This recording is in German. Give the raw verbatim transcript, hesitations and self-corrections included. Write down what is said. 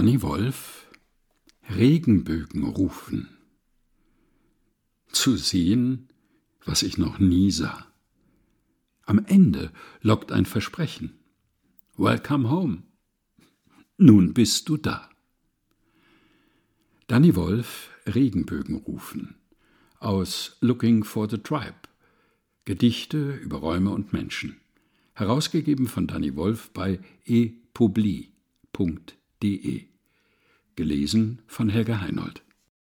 Danny Wolf, Regenbögen rufen. Zu sehen, was ich noch nie sah. Am Ende lockt ein Versprechen. Welcome home. Nun bist du da. Danny Wolf, Regenbögen rufen. Aus Looking for the Tribe. Gedichte über Räume und Menschen. Herausgegeben von Danny Wolf bei e publi punkt de. Gelesen von Helga Heinold.